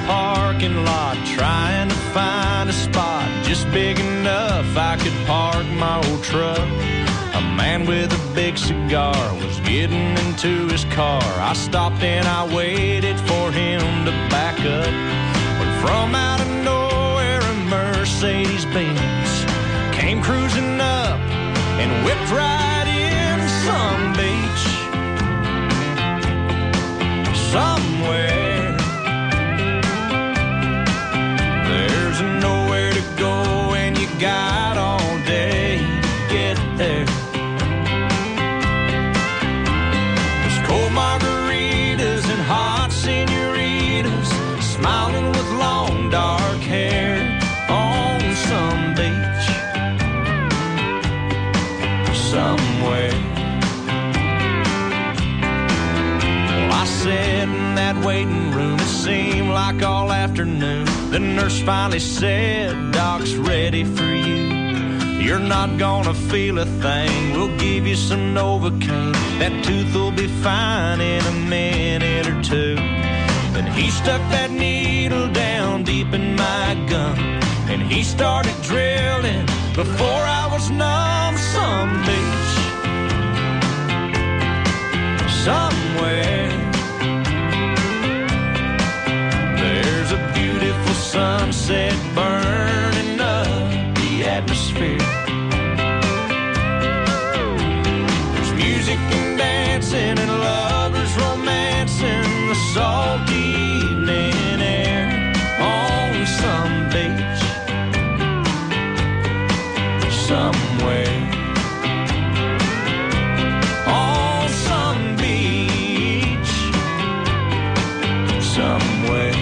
parking lot, trying to find a spot just big enough I could park my old truck. A man with a big cigar was getting into his car. I stopped and I waited for him to back up. But from out of nowhere, a Mercedes-Benz came cruising up and whipped right in some beach. Somewhere there's nowhere to go and you got all day to get there. There's cold margaritas and hot senoritas smiling with long dark hair on some beach somewhere. I sat in that waiting room, it seemed like all afternoon. The nurse finally said, Doc's ready for you. You're not gonna feel a thing, we'll give you some Novocaine. That tooth will be fine in a minute or two. Then he stuck that needle down deep in my gum, and he started drilling before I was numb. Some beach somewhere, there's a beautiful sunset burning up the atmosphere. There's music and dancing and lovers romancing the salty evening air on some beach somewhere. On some beach somewhere.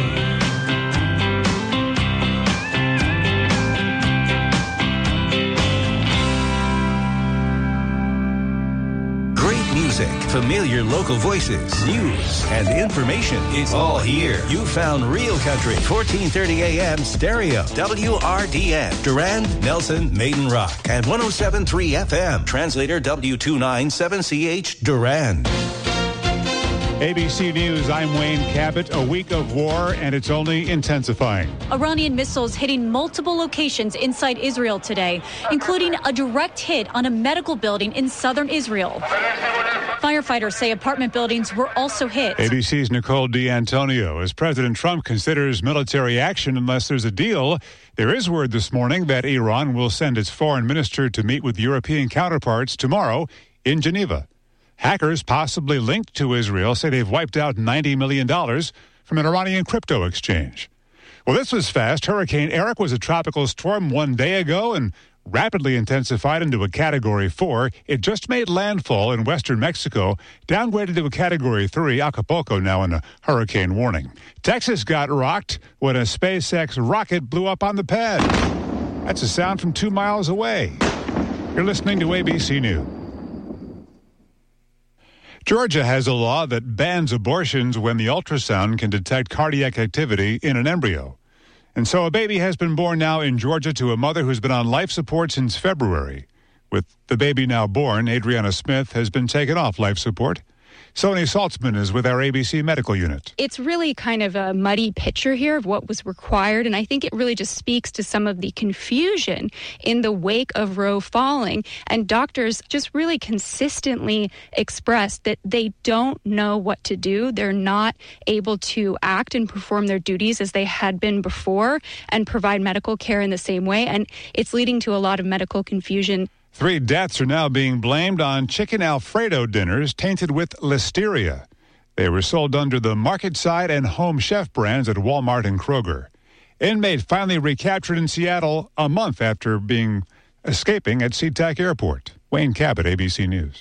Music, familiar local voices, news, and information. It's all here. You found Real Country, 1430 AM stereo, WRDN, Durand, Nelson, Maiden Rock, and 107.3 FM, translator W297CH, Durand. ABC News, I'm Wayne Cabot. A week of war, and it's only intensifying. Iranian missiles hitting multiple locations inside Israel today, including a direct hit on a medical building in southern Israel. Firefighters say apartment buildings were also hit. ABC's Nicole D'Antonio. As President Trump considers military action unless there's a deal, there is word this morning that Iran will send its foreign minister to meet with European counterparts tomorrow in Geneva. Hackers possibly linked to Israel say they've wiped out $90 million from an Iranian crypto exchange. Well, this was fast. Hurricane Eric was a tropical storm one day ago and rapidly intensified into a Category 4. It just made landfall in western Mexico, downgraded to a Category 3. Acapulco now in a hurricane warning. Texas got rocked when a SpaceX rocket blew up on the pad. That's a sound from 2 miles away. You're listening to ABC News. Georgia has a law that bans abortions when the ultrasound can detect cardiac activity in an embryo. And so a baby has been born now in Georgia to a mother who's been on life support since February. With the baby now born, Adriana Smith has been taken off life support. Sony Saltzman is with our ABC medical unit. It's really kind of a muddy picture here of what was required, and I think it really just speaks to some of the confusion in the wake of Roe falling. And doctors just really consistently expressed that they don't know what to do. They're not able to act and perform their duties as they had been before and provide medical care in the same way. And it's leading to a lot of medical confusion. 3 deaths are now being blamed on chicken Alfredo dinners tainted with listeria. They were sold under the Market Side and Home Chef brands at Walmart and Kroger. Inmate finally recaptured in Seattle a month after escaping at SeaTac Airport. Wayne Cabot, ABC News.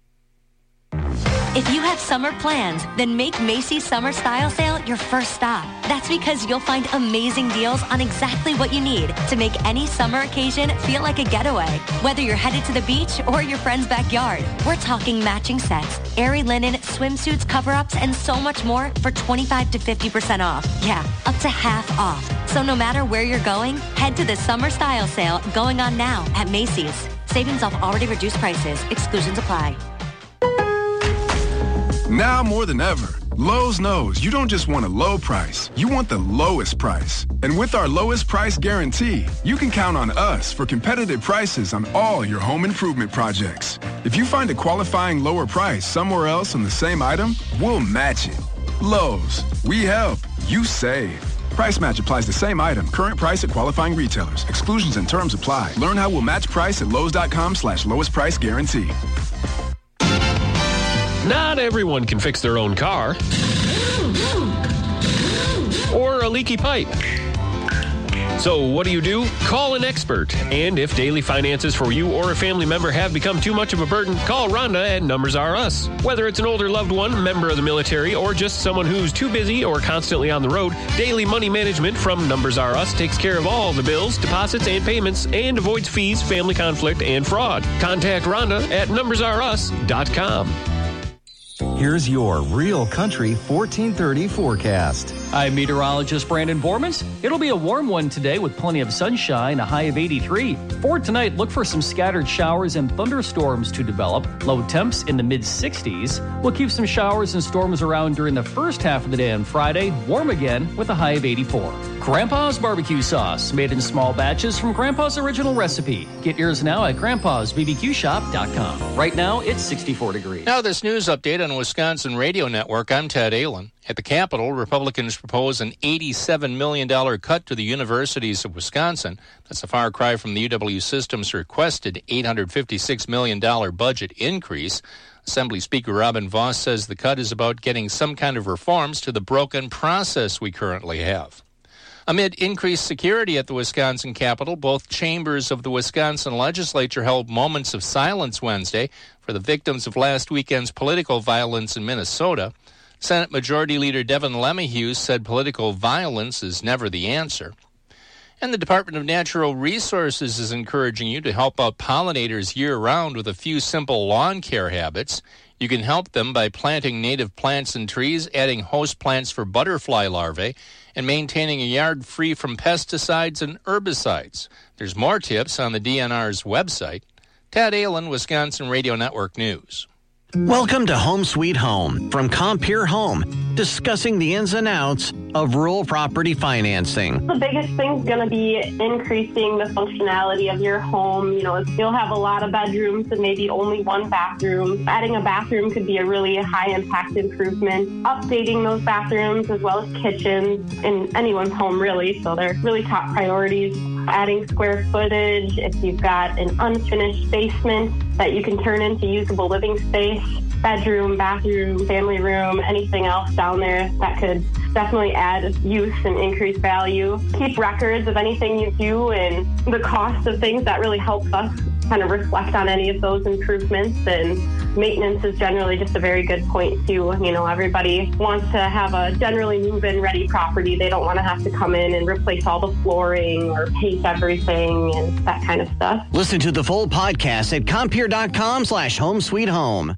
If you have summer plans, then make Macy's Summer Style Sale your first stop. That's because you'll find amazing deals on exactly what you need to make any summer occasion feel like a getaway. Whether you're headed to the beach or your friend's backyard, we're talking matching sets, airy linen, swimsuits, cover-ups, and so much more for 25 to 50% off. Yeah, up to half off. So no matter where you're going, head to the Summer Style Sale going on now at Macy's. Savings off already reduced prices. Exclusions apply. Now more than ever, Lowe's knows you don't just want a low price, you want the lowest price. And with our lowest price guarantee, you can count on us for competitive prices on all your home improvement projects. If you find a qualifying lower price somewhere else on the same item, we'll match it. Lowe's, we help, you save. Price match applies to same item. Current price at qualifying retailers. Exclusions and terms apply. Learn how we'll match price at Lowe's.com/lowest price guarantee. Not everyone can fix their own car or a leaky pipe. So what do? Call an expert. And if daily finances for you or a family member have become too much of a burden, call Rhonda at Numbers R Us. Whether it's an older loved one, member of the military, or just someone who's too busy or constantly on the road, Daily Money Management from Numbers R Us takes care of all the bills, deposits, and payments and avoids fees, family conflict, and fraud. Contact Rhonda at numbersrus.com. Here's your Real Country 1430 forecast. I'm meteorologist Brandon Bormans. It'll be a warm one today with plenty of sunshine, a high of 83. For tonight, look for some scattered showers and thunderstorms to develop. Low temps in the mid-60s. We'll keep some showers and storms around during the first half of the day on Friday. Warm again with a high of 84. Grandpa's barbecue sauce, made in small batches from Grandpa's original recipe. Get yours now at grandpa'sbbqshop.com. Right now, it's 64 degrees. Now this news update on Wisconsin Radio Network. I'm Ted Allen. At the Capitol, Republicans propose an $87 million cut to the universities of Wisconsin. That's a far cry from the UW system's requested $856 million budget increase. Assembly Speaker Robin Vos says the cut is about getting some kind of reforms to the broken process we currently have. Amid increased security at the Wisconsin Capitol, both chambers of the Wisconsin legislature held moments of silence Wednesday for the victims of last weekend's political violence in Minnesota. Senate Majority Leader Devin LeMahieu said political violence is never the answer. And the Department of Natural Resources is encouraging you to help out pollinators year-round with a few simple lawn care habits. You can help them by planting native plants and trees, adding host plants for butterfly larvae, and maintaining a yard free from pesticides and herbicides. There's more tips on the DNR's website. Tad Allen, Wisconsin Radio Network News. Welcome to Home Sweet Home from Compeer Home, discussing the ins and outs of rural property financing. The biggest thing is going to be increasing the functionality of your home. You know, you'll have a lot of bedrooms and maybe only one bathroom. Adding a bathroom could be a really high-impact improvement. Updating those bathrooms as well as kitchens in anyone's home, really. So they're really top priorities. Adding square footage, if you've got an unfinished basement that you can turn into usable living space, bedroom, bathroom, family room, anything else down there that could definitely add use and increase value. Keep records of anything you do and the cost of things. That really helps us kind of reflect on any of those improvements. And maintenance is generally just a very good point too. You know, everybody wants to have a generally move-in ready property. They don't want to have to come in and replace all the flooring or paint everything and that kind of stuff. Listen to the full podcast at compeer.com/homesweethome.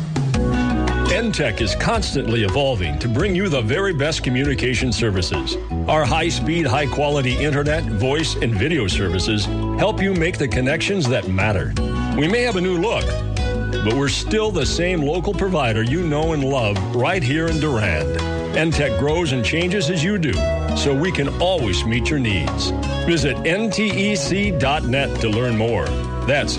NTech is constantly evolving to bring you the very best communication services. Our high-speed, high-quality internet, voice, and video services help you make the connections that matter. We may have a new look, but we're still the same local provider you know and love right here in Durand. NTech grows and changes as you do, so we can always meet your needs. Visit ntec.net to learn more. That's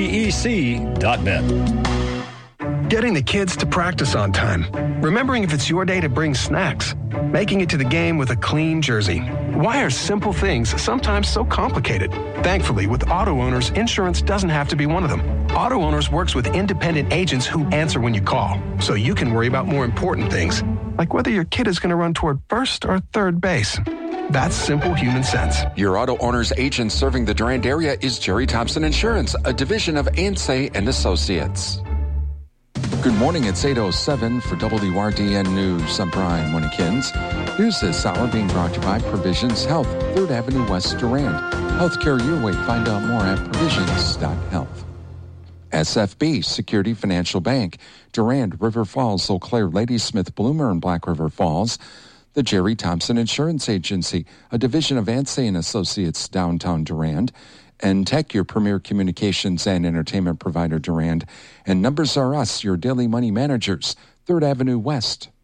ntec.net. Getting the kids to practice on time. Remembering if it's your day to bring snacks. Making it to the game with a clean jersey. Why are simple things sometimes so complicated? Thankfully, with Auto Owners, insurance doesn't have to be one of them. Auto Owners works with independent agents who answer when you call, so you can worry about more important things, like whether your kid is going to run toward first or third base. That's simple human sense. Your Auto Owners agent serving the Durand area is Jerry Thompson Insurance, a division of Ansay and Associates. Good morning, it's 8:07 for WRDN News. I'm Brian Winnekins. News this hour being brought to you by Provisions Health, 3rd Avenue West, Durand. Healthcare your way. Find out more at provisions.health. SFB, Security Financial Bank, Durand, River Falls, Eau Claire, Ladysmith, Bloomer, and Black River Falls. The Jerry Thompson Insurance Agency, a division of Ansay and Associates, downtown Durand. NTech, your premier communications and entertainment provider, Durand. And Numbers R Us, your daily money managers, 3rd Avenue West,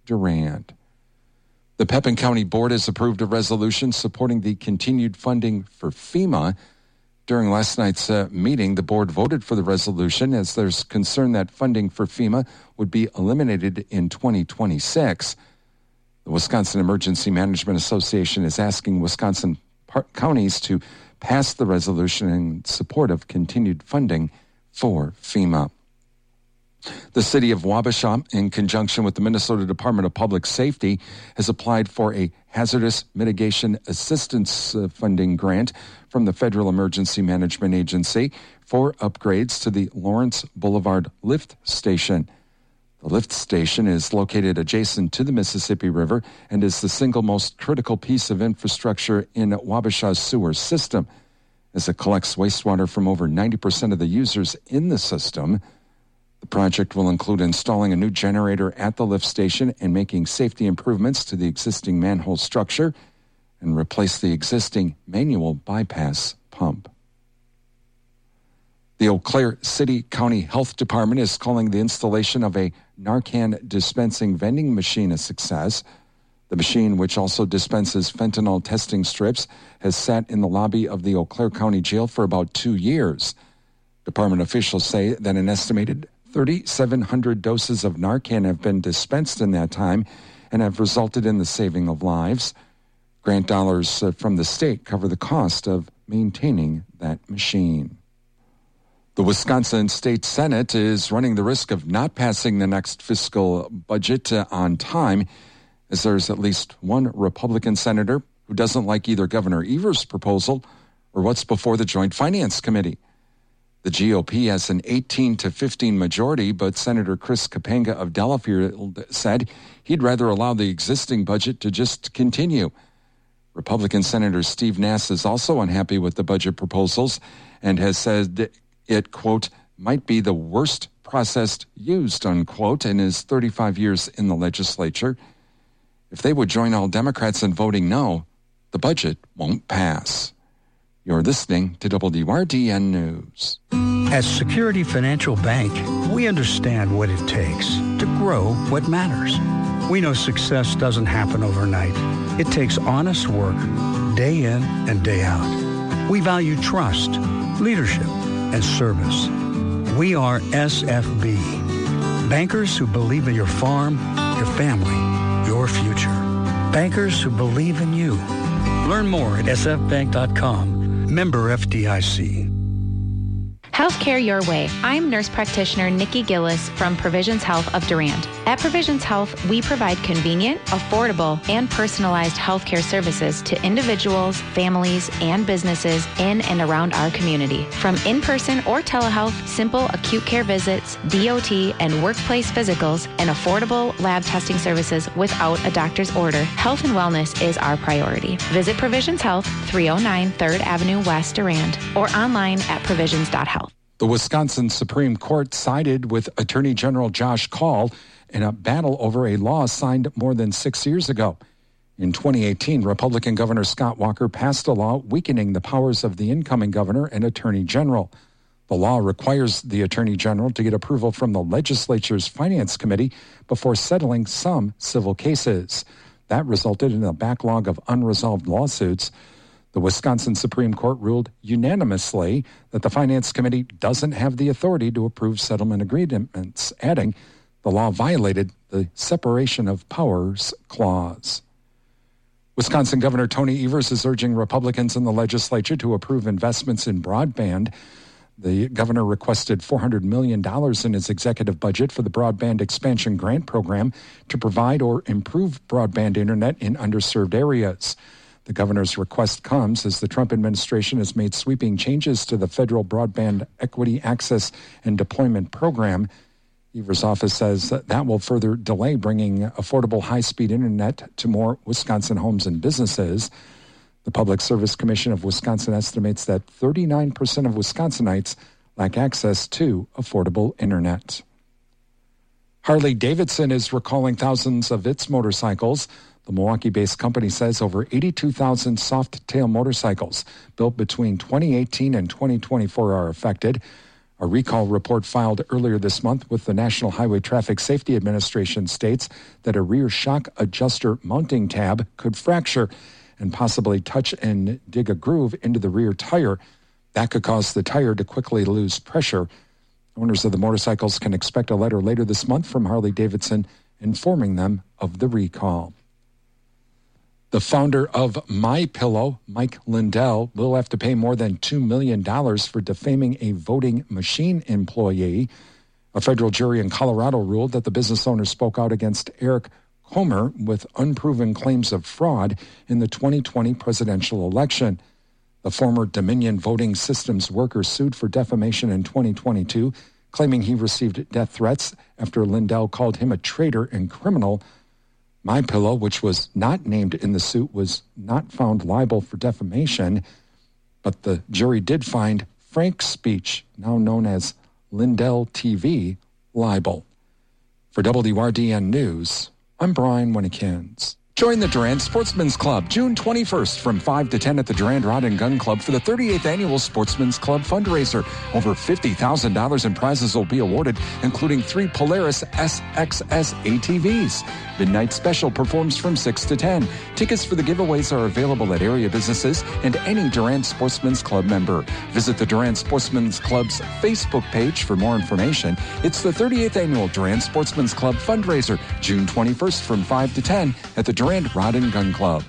Durand. The Pepin County Board has approved a resolution supporting the continued funding for FEMA. During last night's meeting, the board voted for the resolution as there's concern that funding for FEMA would be eliminated in 2026. The Wisconsin Emergency Management Association is asking Wisconsin counties to pass the resolution in support of continued funding for FEMA. The city of Wabasha, in conjunction with the Minnesota Department of Public Safety, has applied for a hazardous mitigation assistance funding grant from the Federal Emergency Management Agency for upgrades to the Lawrence Boulevard lift station. The lift station is located adjacent to the Mississippi River and is the single most critical piece of infrastructure in Wabasha's sewer system, as it collects wastewater from over 90% of the users in the system. The project will include installing a new generator at the lift station and making safety improvements to the existing manhole structure and replace the existing manual bypass pump. The Eau Claire City County Health Department is calling the installation of a Narcan dispensing vending machine a success. The machine, which also dispenses fentanyl testing strips, has sat in the lobby of the Eau Claire County Jail for about 2 years. Department officials say that an estimated 3,700 doses of Narcan have been dispensed in that time and have resulted in the saving of lives. Grant dollars from the state cover the cost of maintaining that machine. The Wisconsin State Senate is running the risk of not passing the next fiscal budget on time, as there's at least one Republican senator who doesn't like either Governor Evers' proposal or what's before the Joint Finance Committee. The GOP has an 18-15 majority, but Senator Chris Kapanga of Delafield said he'd rather allow the existing budget to just continue. Republican Senator Steve Nass is also unhappy with the budget proposals and has said it, quote, might be the worst process used, unquote, in his 35 years in the legislature. If they would join all Democrats in voting no, the budget won't pass. You're listening to WRDN News. At Security Financial Bank, we understand what it takes to grow what matters. We know success doesn't happen overnight. It takes honest work, day in and day out. We value trust, leadership, and service. We are SFB, bankers who believe in your farm, your family, your future. Bankers who believe in you. Learn more at sfbank.com. Member FDIC. Healthcare your way. I'm nurse practitioner Nikki Gillis from Provisions Health of Durand. At Provisions Health, we provide convenient, affordable, and personalized healthcare services to individuals, families, and businesses in and around our community. From in-person or telehealth, simple acute care visits, DOT, and workplace physicals, and affordable lab testing services without a doctor's order, health and wellness is our priority. Visit Provisions Health, 309 3rd Avenue West, Durand, or online at provisions.health. The Wisconsin Supreme Court sided with Attorney General Josh Kaul in a battle over a law signed more than 6 years ago. In 2018, Republican Governor Scott Walker passed a law weakening the powers of the incoming governor and Attorney General. The law requires the Attorney General to get approval from the legislature's Finance Committee before settling some civil cases. That resulted in a backlog of unresolved lawsuits. The Wisconsin Supreme Court ruled unanimously that the Finance Committee doesn't have the authority to approve settlement agreements, adding the law violated the separation of powers clause. Wisconsin Governor Tony Evers is urging Republicans in the legislature to approve investments in broadband. The governor requested $400 million in his executive budget for the Broadband Expansion Grant Program to provide or improve broadband internet in underserved areas. The governor's request comes as the Trump administration has made sweeping changes to the federal Broadband Equity Access and Deployment Program. Evers' office says that will further delay bringing affordable high-speed internet to more Wisconsin homes and businesses. The Public Service Commission of Wisconsin estimates that 39% of Wisconsinites lack access to affordable internet. Harley-Davidson is recalling thousands of its motorcycles. The Milwaukee-based company says over 82,000 soft-tail motorcycles built between 2018 and 2024 are affected. A recall report filed earlier this month with the National Highway Traffic Safety Administration states that a rear shock adjuster mounting tab could fracture and possibly touch and dig a groove into the rear tire. That could cause the tire to quickly lose pressure. Owners of the motorcycles can expect a letter later this month from Harley-Davidson informing them of the recall. The founder of MyPillow, Mike Lindell, will have to pay more than $2 million for defaming a voting machine employee. A federal jury in Colorado ruled that the business owner spoke out against Eric Comer with unproven claims of fraud in the 2020 presidential election. The former Dominion Voting Systems worker sued for defamation in 2022, claiming he received death threats after Lindell called him a traitor and criminal. MyPillow, which was not named in the suit, was not found liable for defamation, but the jury did find Frank's speech, now known as Lindell TV, liable. For WRDN News, I'm Brian Winnikins. Join the Durand Sportsman's Club June 21st from 5 to 10 at the Durand Rod and Gun Club for the 38th Annual Sportsman's Club fundraiser. Over $50,000 in prizes will be awarded, including 3 Polaris SXS ATVs. Midnight Special performs from 6 to 10. Tickets for the giveaways are available at area businesses and any Durand Sportsman's Club member. Visit the Durand Sportsman's Club's Facebook page for more information. It's the 38th Annual Durand Sportsman's Club fundraiser, June 21st from 5 to 10 at the Durand Rod and Gun Club.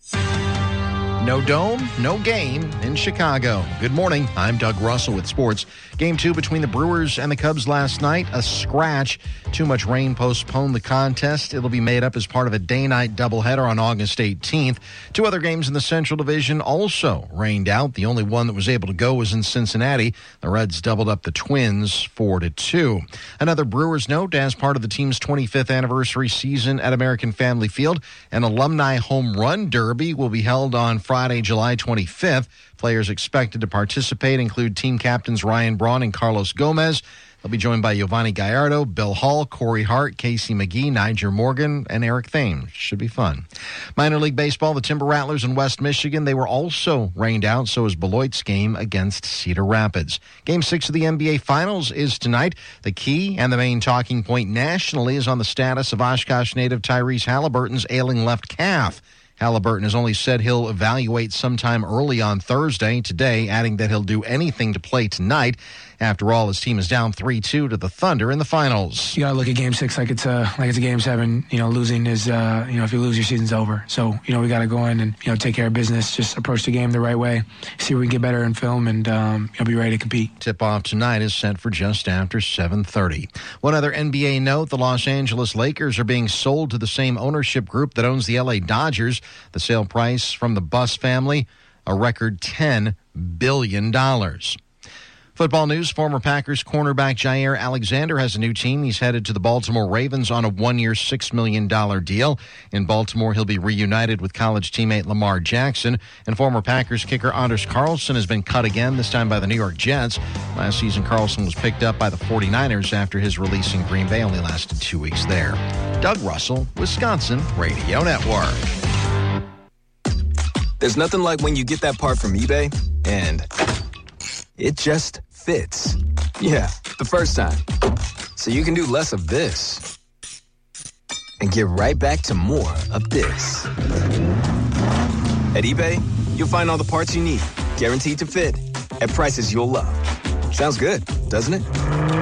No dome, no game in Chicago. Good morning. I'm Doug Russell with sports. Game 2 between the Brewers and the Cubs last night, a scratch. Too much rain postponed the contest. It'll be made up as part of a day-night doubleheader on August 18th. 2 other games in the Central Division also rained out. The only one that was able to go was in Cincinnati. The Reds doubled up the Twins 4-2. Another Brewers note, as part of the team's 25th anniversary season at American Family Field, an alumni home run derby will be held on Friday, July 25th. Players expected to participate include team captains Ryan Braun and Carlos Gomez. They'll be joined by Giovanni Gallardo, Bill Hall, Corey Hart, Casey McGee, Niger Morgan, and Eric Thames. Should be fun. Minor League Baseball, the Timber Rattlers in West Michigan, they were also rained out. So is Beloit's game against Cedar Rapids. Game 6 of the NBA Finals is tonight. The key and the main talking point nationally is on the status of Oshkosh native Tyrese Halliburton's ailing left calf. Halliburton has only said he'll evaluate sometime early on Thursday. Today, adding that he'll do anything to play tonight. After all, his team is down 3-2 to the Thunder in the finals. You got to look at Game 6 like it's a Game 7. Losing is, if you lose, your season's over. So, we got to go in and, take care of business, just approach the game the right way, see if we can get better in film, and be ready to compete. Tip-off tonight is set for just after 7:30. One other NBA note, the Los Angeles Lakers are being sold to the same ownership group that owns the LA Dodgers. The sale price from the Buss family, a record $10 billion. Football news, former Packers cornerback Jair Alexander has a new team. He's headed to the Baltimore Ravens on a 1-year, $6 million deal. In Baltimore, he'll be reunited with college teammate Lamar Jackson. And former Packers kicker Anders Carlson has been cut again, this time by the New York Jets. Last season, Carlson was picked up by the 49ers after his release in Green Bay only lasted 2 weeks there. Doug Russell, Wisconsin Radio Network. There's nothing like when you get that part from eBay and it just fits. Yeah, the first time. So you can do less of this and get right back to more of this. At eBay, you'll find all the parts you need, guaranteed to fit, at prices you'll love. Sounds good, doesn't it?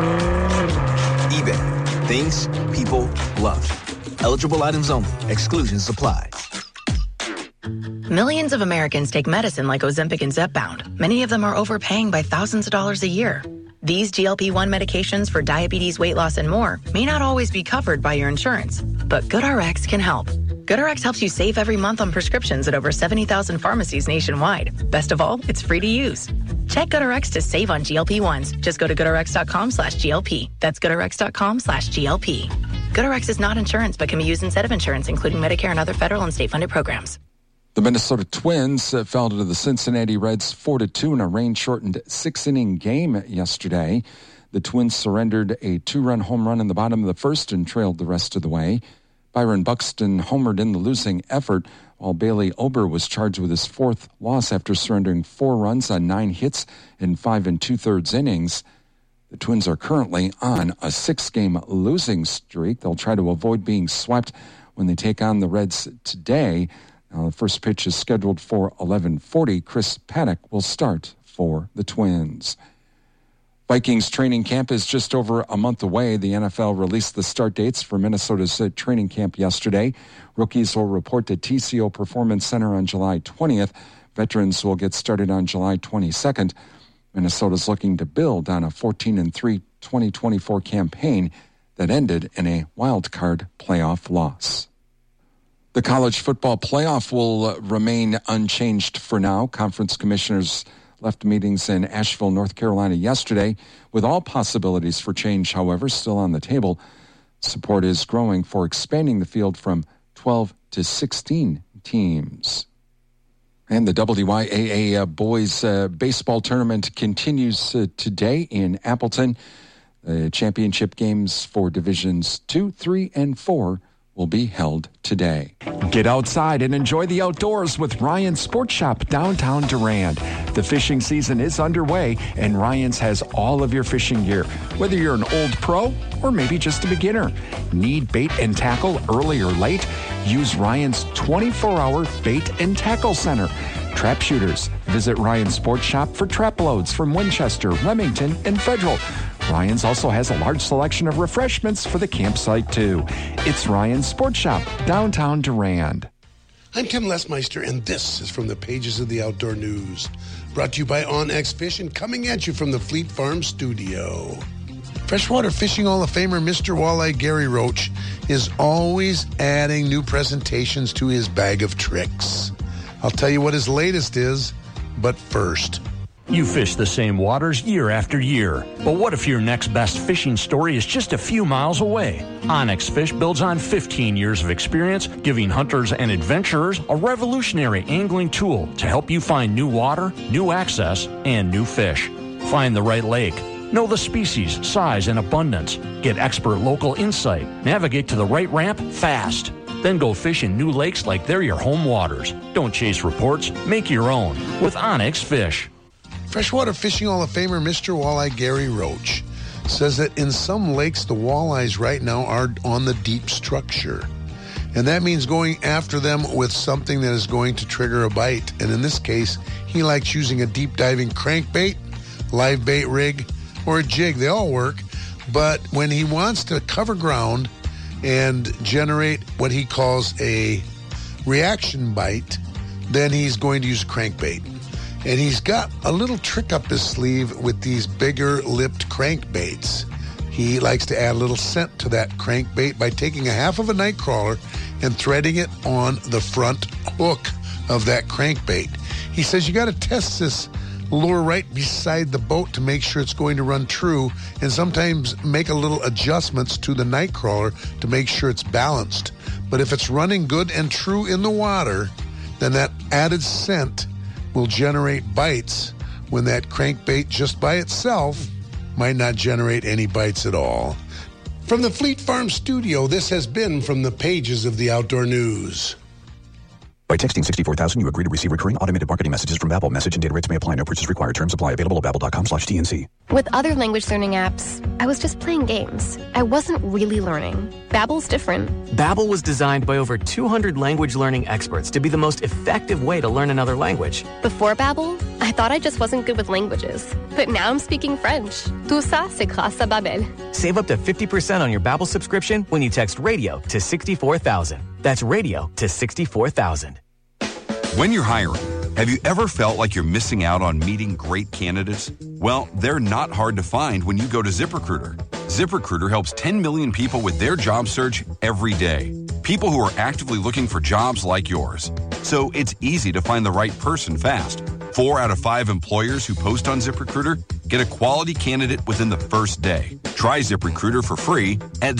eBay. Things people love. Eligible items only. Exclusions apply. Millions of Americans take medicine like Ozempic and Zepbound. Many of them are overpaying by thousands of dollars a year. These GLP-1 medications for diabetes, weight loss, and more may not always be covered by your insurance, but GoodRx can help. GoodRx helps you save every month on prescriptions at over 70,000 pharmacies nationwide. Best of all, it's free to use. Check GoodRx to save on GLP-1s. Just go to GoodRx.com/GLP. That's GoodRx.com/GLP. GoodRx is not insurance, but can be used instead of insurance, including Medicare and other federal and state-funded programs. The Minnesota Twins fell to the Cincinnati Reds 4-2 in a rain-shortened 6-inning game yesterday. The Twins surrendered a 2-run home run in the bottom of the first and trailed the rest of the way. Byron Buxton homered in the losing effort, while Bailey Ober was charged with his 4th loss after surrendering 4 runs on 9 hits in 5 2/3 innings. The Twins are currently on a 6-game losing streak. They'll try to avoid being swept when they take on the Reds today. Now, the first pitch is scheduled for 11:40. Chris Paddock will start for the Twins. Vikings training camp is just over a month away. The NFL released the start dates for Minnesota's training camp yesterday. Rookies will report to TCO Performance Center on July 20th. Veterans will get started on July 22nd. Minnesota's looking to build on a 14-3 2024 campaign that ended in a wild card playoff loss. The college football playoff will remain unchanged for now. Conference commissioners left meetings in Asheville, North Carolina yesterday, with all possibilities for change, however, still on the table. Support is growing for expanding the field from 12 to 16 teams. And the WYAA boys baseball tournament continues today in Appleton. The championship games for Divisions 2, 3, and 4 will be held today. Get outside and enjoy the outdoors with Ryan's Sports Shop downtown Durand. The fishing season is underway, and Ryan's has all of your fishing gear. Whether you're an old pro or maybe just a beginner, need bait and tackle early or late? Use Ryan's 24-hour bait and tackle center. Trap shooters, visit Ryan's Sports Shop for trap loads from Winchester, Remington, and Federal. Ryan's also has a large selection of refreshments for the campsite, too. It's Ryan's Sports Shop, downtown Durand. I'm Tim Lesmeister, and this is from the pages of the Outdoor News. Brought to you by OnX Fish and coming at you from the Fleet Farm studio. Freshwater Fishing Hall of Famer Mr. Walleye Gary Roach is always adding new presentations to his bag of tricks. I'll tell you what his latest is, but first. You fish the same waters year after year. But what if your next best fishing story is just a few miles away? OnX Fish builds on 15 years of experience, giving hunters and adventurers a revolutionary angling tool to help you find new water, new access, and new fish. Find the right lake. Know the species, size, and abundance. Get expert local insight. Navigate to the right ramp fast. Then go fish in new lakes like they're your home waters. Don't chase reports. Make your own with OnX Fish. Freshwater Fishing Hall of Famer Mr. Walleye Gary Roach says that in some lakes, the walleyes right now are on the deep structure. And that means going after them with something that is going to trigger a bite. And in this case, he likes using a deep diving crankbait, live bait rig, or a jig. They all work. But when he wants to cover ground and generate what he calls a reaction bite, then he's going to use a crankbait. And he's got a little trick up his sleeve with these bigger lipped crankbaits. He likes to add a little scent to that crankbait by taking a half of a night crawler and threading it on the front hook of that crankbait. He says you got to test this lure right beside the boat to make sure it's going to run true, and sometimes make a little adjustments to the night crawler to make sure it's balanced. But if it's running good and true in the water, then that added scent will generate bites when that crankbait just by itself might not generate any bites at all. From the Fleet Farm studio, this has been from the pages of the Outdoor News. By texting 64,000, you agree to receive recurring automated marketing messages from Babbel. Message and data rates may apply. No purchase required. Terms apply. Available at babbel.com/TNC. With other language learning apps, I was just playing games. I wasn't really learning. Babbel's different. Babbel was designed by over 200 language learning experts to be the most effective way to learn another language. Before Babbel, I thought I just wasn't good with languages. But now I'm speaking French. Tout ça, c'est grâce à Babbel. Save up to 50% on your Babbel subscription when you text radio to 64,000. That's radio to 64,000. When you're hiring, have you ever felt like you're missing out on meeting great candidates? Well, they're not hard to find when you go to ZipRecruiter. ZipRecruiter helps 10 million people with their job search every day. People who are actively looking for jobs like yours. So it's easy to find the right person fast. 4 out of 5 employers who post on ZipRecruiter get a quality candidate within the first day. Try ZipRecruiter for free at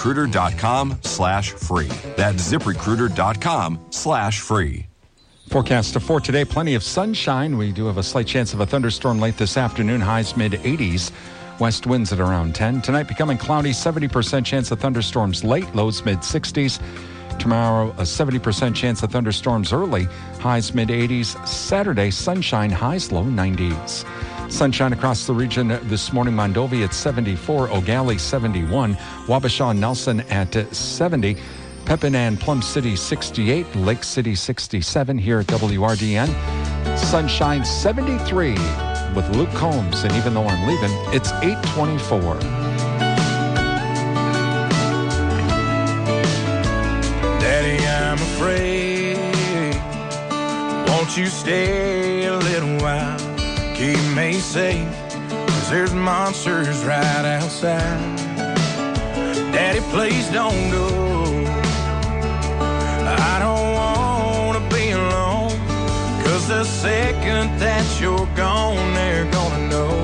ZipRecruiter.com/free. That's ZipRecruiter.com/free. Forecast for today, plenty of sunshine. We do have a slight chance of a thunderstorm late this afternoon, highs mid-80s. West winds at around 10. Tonight becoming cloudy, 70% chance of thunderstorms late, lows mid-60s. Tomorrow, a 70% chance of thunderstorms early. Highs mid-80s. Saturday, sunshine. Highs low 90s. Sunshine across the region this morning. Mondovi at 74. O'Galley 71. Wabasha and Nelson at 70. Pepin and Plum City 68. Lake City 67 here at WRDN. Sunshine 73 with Luke Combs. And even though I'm leaving, it's 8:24. Daddy, I'm afraid. Won't you stay a little while? Keep me safe, 'cause there's monsters right outside. Daddy, please don't go. I don't want to be alone, 'cause the second that you're gone, they're gonna know.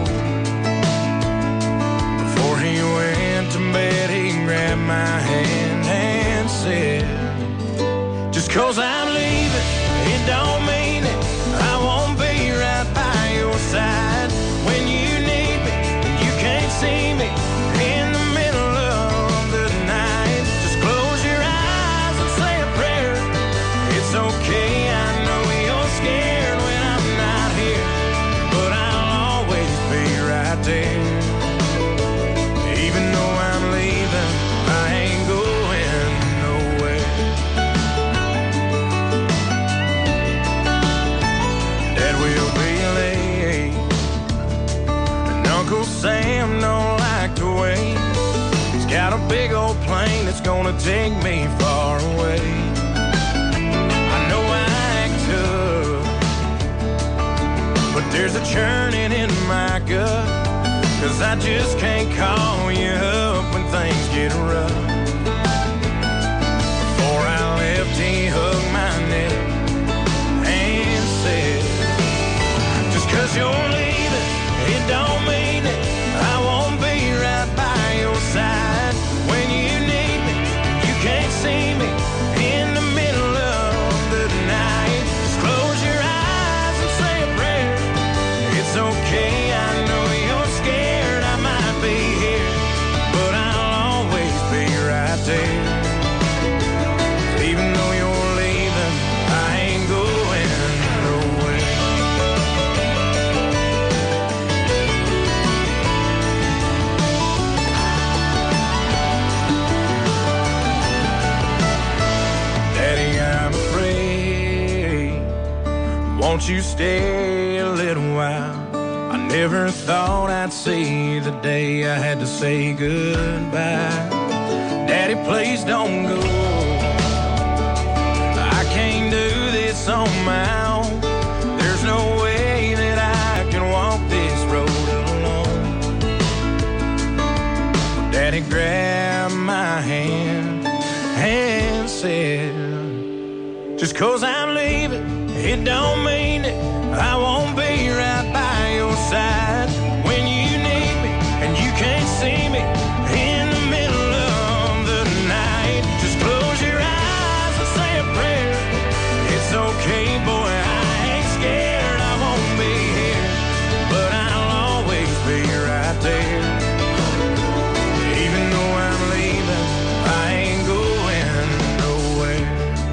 Before he went to bed, he grabbed my hand and said, just 'cause I'm leaving, it don't mean it. I won't be right by your side when you need me and you can't see me in the middle of the night. Just close your eyes and say a prayer. It's okay, I know you're scared when I'm not here, but I'll always be right there. Even though I'm leaving, I ain't going nowhere. Dad will be late, and Uncle Sam don't like to wait. He's got a big old plane that's gonna take me far away. I know I act tough, but there's a churning in my gut, 'cause I just can't call you up when things get rough. Before I left, he hugged my neck and said, just 'cause you're leaving, it don't mean it. I won't be right by your side when you need me. You can't see me in the middle of the night. Just close your eyes and say a prayer. It's okay, I know you're scared. I might be here, but I'll always be right there. Even though you're leaving, I ain't going nowhere. Daddy, I'm afraid. Won't you stay a little while? I never thought I'd see the day I had to say goodbye. Daddy, please don't go. I can't do this on my own. There's no way that I can walk this road alone. Daddy grabbed my hand and said, just 'cause I'm leaving, it don't mean it. I won't be right by your side when you need me and you can't see me in the middle of the night. Just close your eyes and say a prayer. It's okay, boy, I ain't scared. I won't be here, but I'll always be right there. Even though I'm leaving, I ain't going nowhere.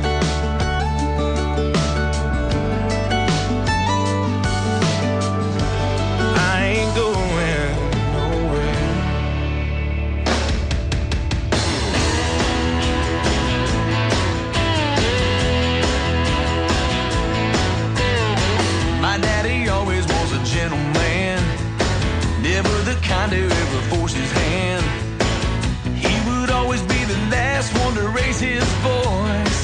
I ain't going nowhere. My daddy always was a gentleman, never the kind to ever force his hand. He would always be the last one to raise his voice.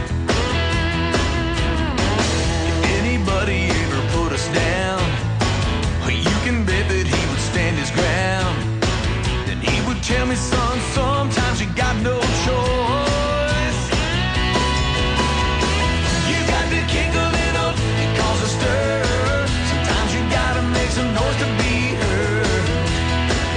If anybody ever put us down, you can bet that he would stand his ground. Then he would tell me, son, sometimes you got no choice. You got to kick a little and cause a stir. Sometimes you gotta make some noise to be heard.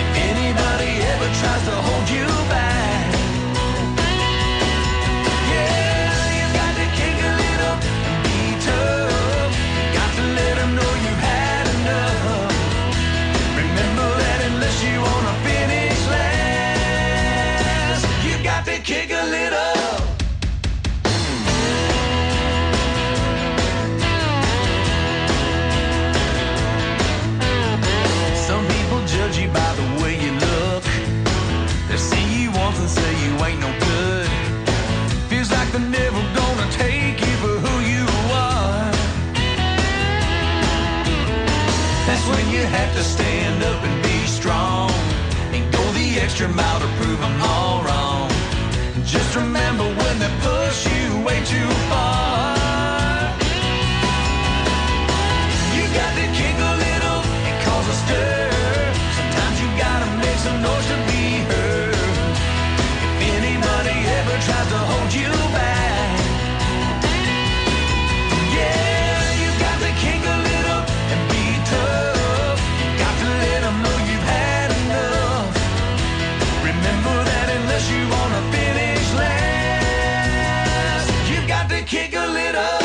That's when you have to stand up and be strong and go the extra mile to prove them all wrong. Just remember when they push you way too far, you got to kick a little and cause a stir. Sometimes you gotta make some noise to be heard. If anybody ever tries to hold you back, yeah, you got to kick a little and be tough. You got to let them know you've had enough. Remember that unless you wanna finish last, you got to kick a little.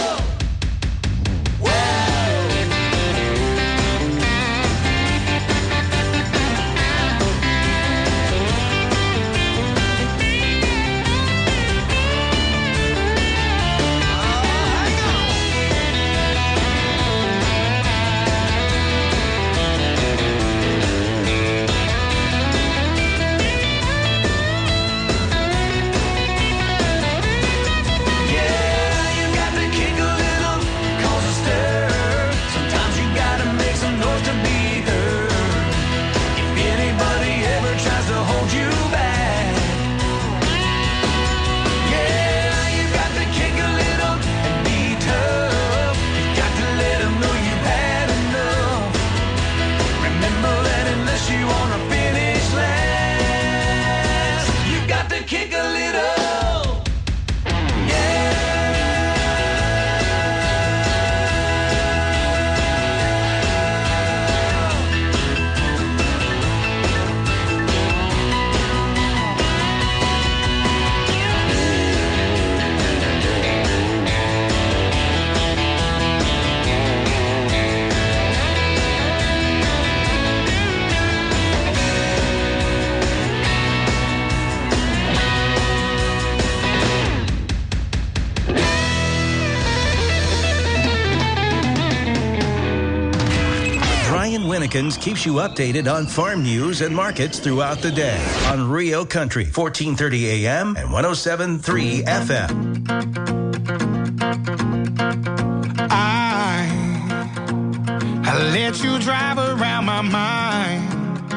Kick a little, Winnikins keeps you updated on farm news and markets throughout the day on Rio Country, 1430 AM and 107.3 FM. I let you drive around my mind.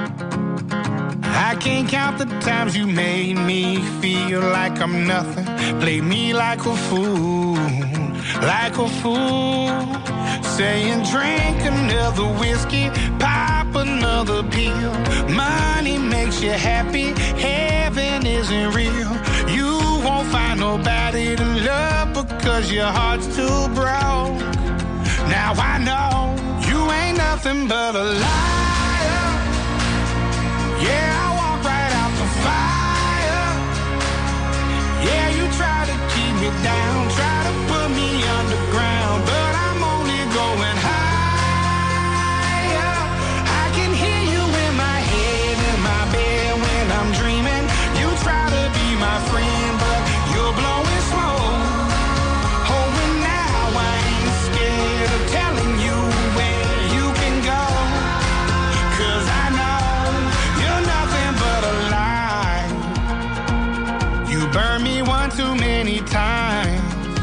I can't count the times you made me feel like I'm nothing. Play me like a fool, like a fool. Saying drink another whiskey, pop another pill. Money makes you happy, heaven isn't real. You won't find nobody to love because your heart's too broke. Now I know you ain't nothing but a liar. Yeah, I walk right out the fire. Yeah, you try to keep me down, try to put me underground, but I'm only going higher. I can hear you in my head, in my bed when I'm dreaming. You try to be my friend, but you're blowing smoke. Oh, and now I ain't scared of telling you where you can go, 'cause I know you're nothing but a lie. You burned me one too many times,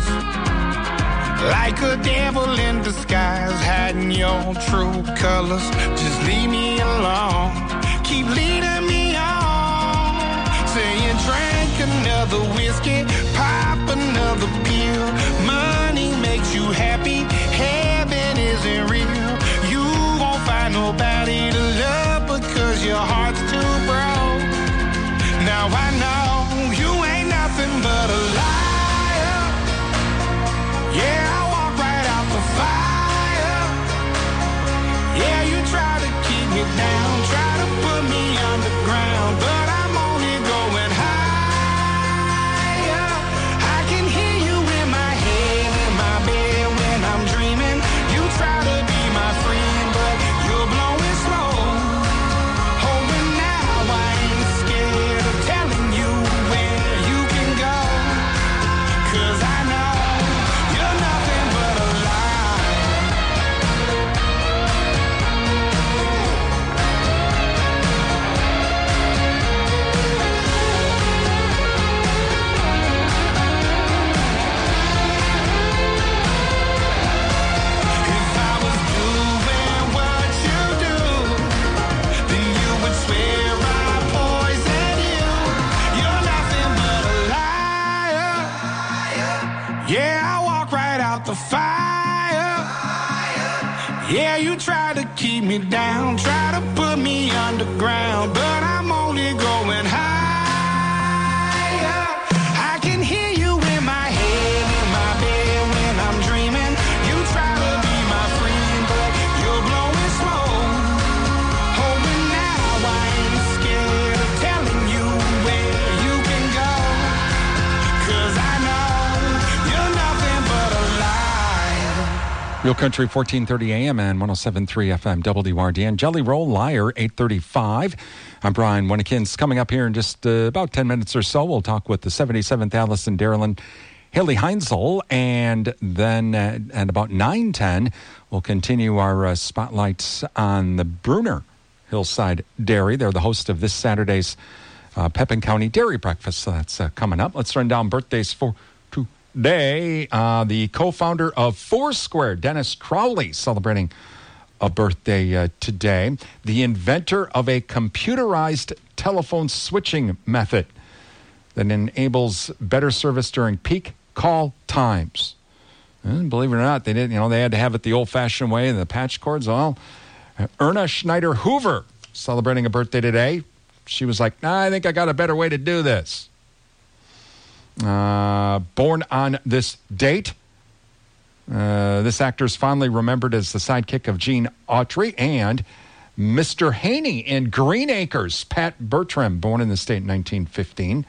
like a devil in disguise, hiding your true colors. Just leave me alone, keep leading me on. Saying drink another whiskey, pop another pill. Money makes you happy, heaven isn't real. You won't find nobody to love because your heart's too broke. Now I know you ain't nothing but a liar. Yeah, I walk right out the fire. Yeah, you try to keep me down, try to put me underground, but I'm only going higher. I can hear you in my head, in my bed when I'm Yeah, you try to keep me down, try to put me underground, but I'm only going higher. I can hear you in my head, in my bed when I'm dreaming. You try to be my friend, but you're blowing smoke. Oh, but now I ain't scared of telling you where you can go, 'cause I know you're nothing but a lie. Real Country, 1430 AM and 107.3 FM, WRDN. Jelly Roll Liar, 835. I'm Brian Winnekins. Coming up here in just about 10 minutes or so, we'll talk with the 77th Allison Dairyland, Haley Heinzel, and then at about 9:10, we'll continue our spotlights on the Bruner Hillside Dairy. They're the host of this Saturday's Pepin County Dairy Breakfast, so that's coming up. Let's run down birthdays for today. The co-founder of Foursquare, Dennis Crowley, celebrating a birthday today. The inventor of a computerized telephone switching method that enables better service during peak call times. And believe it or not, they didn't. They had to have it the old-fashioned way, the patch cords. Well, Erna Schneider Hoover celebrating a birthday today. She was like, I think I got a better way to do this. Born on this date, this actor is fondly remembered as the sidekick of Gene Autry, and Mr. Haney in Green Acres, Pat Bertram, born in the state in 1915.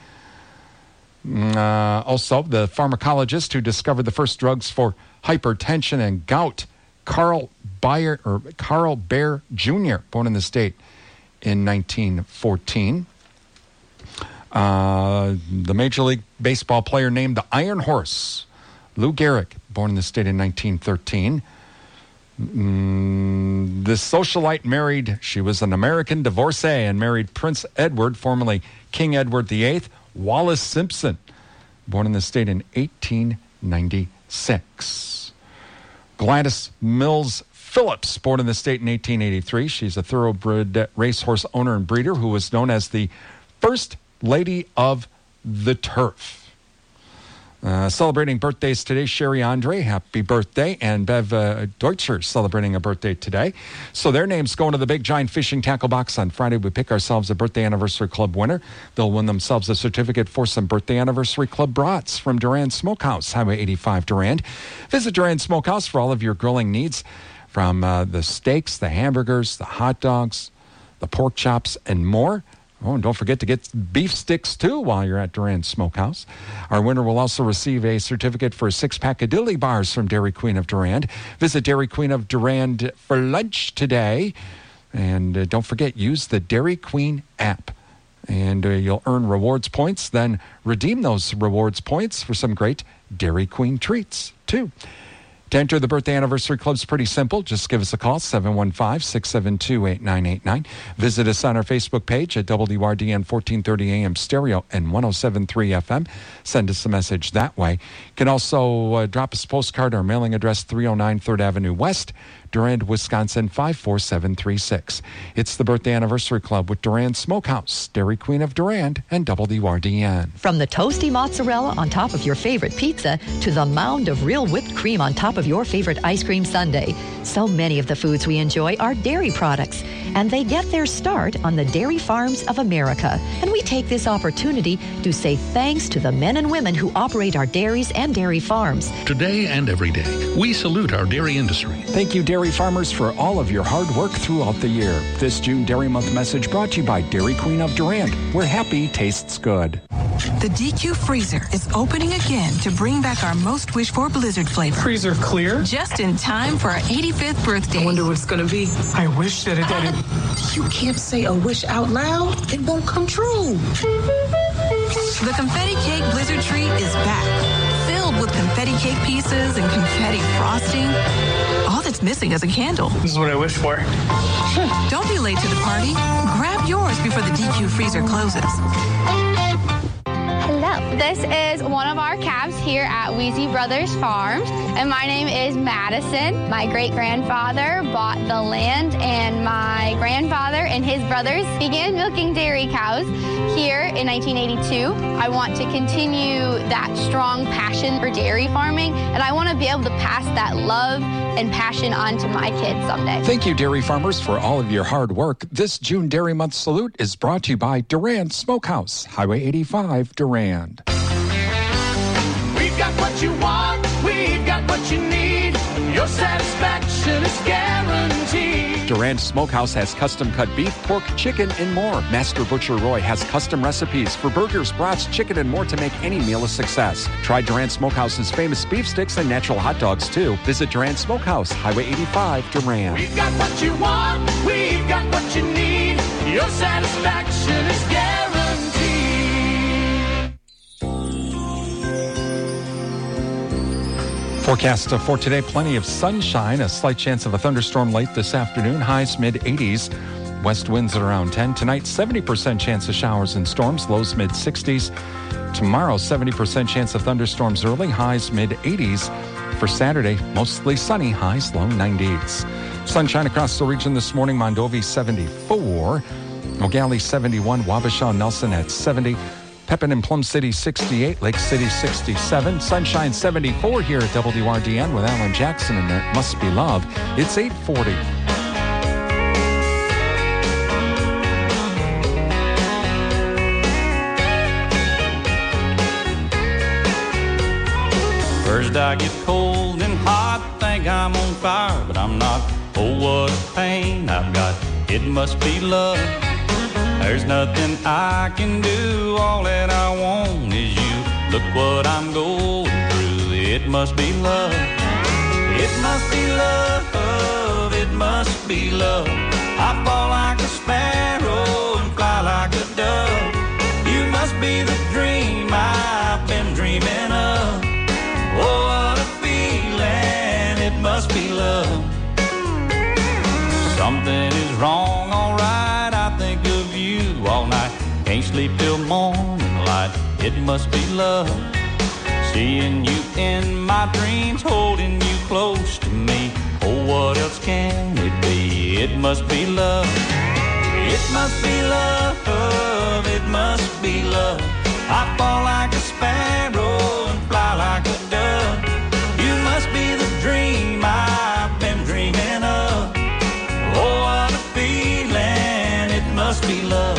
Also, the pharmacologist who discovered the first drugs for hypertension and gout, Carl Baer Jr., born in the state in 1914. The Major League Baseball player named the Iron Horse, Lou Gehrig, born in the state in 1913. The socialite she was an American divorcee and married Prince Edward, formerly King Edward VIII, Wallace Simpson, born in the state in 1896. Gladys Mills Phillips, born in the state in 1883. She's a thoroughbred racehorse owner and breeder who was known as the first Lady of the Turf. Celebrating birthdays today, Sherry Andre, happy birthday, and Bev Deutscher celebrating a birthday today. So their names go into the big giant fishing tackle box. On Friday, we pick ourselves a birthday anniversary club winner. They'll win themselves a certificate for some birthday anniversary club brats from Durand Smokehouse, Highway 85 Durand. Visit Durand Smokehouse for all of your grilling needs, from the steaks, the hamburgers, the hot dogs, the pork chops, and more. Oh, and don't forget to get beef sticks, too, while you're at Durand Smokehouse. Our winner will also receive a certificate for a 6-pack of Dilly Bars from Dairy Queen of Durand. Visit Dairy Queen of Durand for lunch today. And don't forget, use the Dairy Queen app. And you'll earn rewards points, then redeem those rewards points for some great Dairy Queen treats, too. To enter the birthday anniversary club is pretty simple. Just give us a call, 715-672-8989. Visit us on our Facebook page at WRDN 1430 AM Stereo and 107.3 FM. Send us a message that way. You can also drop us a postcard. Our mailing address, 309 3rd Avenue West, Durand, Wisconsin, 54736. It's the birthday anniversary club with Durand Smokehouse, Dairy Queen of Durand, and WRDN. From the toasty mozzarella on top of your favorite pizza to the mound of real whipped cream on top of your favorite ice cream sundae, so many of the foods we enjoy are dairy products, and they get their start on the dairy farms of America. And we take this opportunity to say thanks to the men and women who operate our dairies and dairy farms. Today and every day, we salute our dairy industry. Thank you, dairy farmers, for all of your hard work throughout the year. This June Dairy Month message brought to you by Dairy Queen of Durand, where happy tastes good. The DQ Freezer is opening again to bring back our most wished-for Blizzard flavor. Freezer clear? Just in time for our 85th birthday. I wonder what it's going to be. I wish that it didn't. You can't say a wish out loud. It won't come true. The Confetti Cake Blizzard Treat is back. Filled with confetti cake pieces and confetti frosting. All that's missing is a candle. This is what I wish for. Don't be late to the party. Grab yours before the DQ Freezer closes. Hello. up? This is one of our calves here at Wheezy Brothers Farms, and my name is Madison. My great-grandfather bought the land, and my grandfather and his brothers began milking dairy cows here in 1982. I want to continue that strong passion for dairy farming, and I want to be able to pass that love and passion on to my kids someday. Thank you, dairy farmers, for all of your hard work. This June Dairy Month salute is brought to you by Durand Smokehouse, Highway 85, Durand. We've got what you want, we've got what you need. Your satisfaction is guaranteed. Durand Smokehouse has custom-cut beef, pork, chicken, and more. Master Butcher Roy has custom recipes for burgers, brats, chicken, and more to make any meal a success. Try Durand Smokehouse's famous beef sticks and natural hot dogs, too. Visit Durand Smokehouse, Highway 85, Durand. We've got what you want, we've got what you need. Your satisfaction is guaranteed. Forecast for today, plenty of sunshine, a slight chance of a thunderstorm late this afternoon, highs mid-80s, west winds at around 10. Tonight, 70% chance of showers and storms, lows mid-60s. Tomorrow, 70% chance of thunderstorms early, highs mid-80s. For Saturday, mostly sunny, highs low 90s. Sunshine across the region this morning, Mondovi 74, Nogales 71, Wabasha, Nelson at 70, Pepin and Plum City 68, Lake City 67, Sunshine 74 here at WRDN with Alan Jackson, and It Must Be Love. It's 8:40. First I get cold and hot, think I'm on fire, but I'm not. Oh, what a pain I've got. It must be love. There's nothing I can do. All that I want is you. Look what I'm going through. It must be love. It must be love. It must be love. I fall like a sparrow and fly like a dove. You must be the dream I've been dreaming of. Oh, what a feeling. It must be love. Something is wrong, alright. I think of you all night. Can't sleep till morning light. It must be love. Seeing you in my dreams, holding you close to me. Oh, what else can it be? It must be love. It must be love. It must be love. I fall like a sparrow and fly like a dove. You must be the dream I've been dreaming of. Oh, what a feeling. It must be love.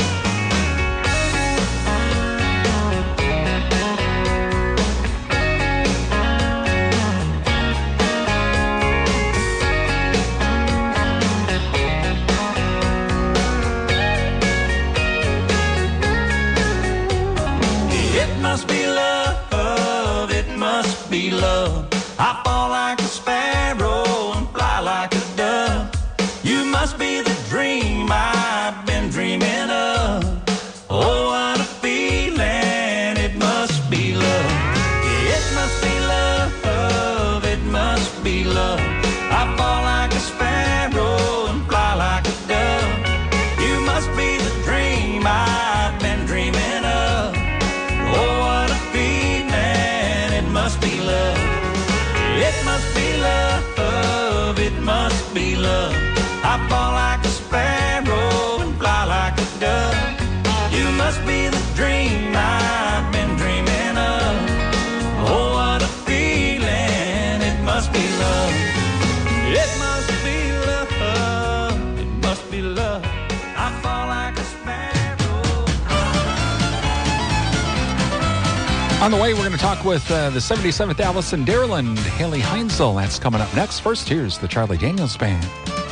It must be love. It must be love. I fall like a sparrow and fly like a dove. You must be the dream I've been dreaming of. Oh, what a feeling. It must be love. It must be love. It must be love. I fall like a sparrow and fly like a dove. You must be the dream I've been dreaming of. Oh, what a feeling. It must be love. It must be love. It must be love. I fall like a sparrow and fly like a dove. You must be the dream I've been dreaming of. Oh, what a feeling. It must be love. It must be love. It must be love. I fall like a sparrow. On the way, we're going to talk with the 77th Allison Dairyland, Haley Heinzel. That's coming up next. First, here's the Charlie Daniels Band.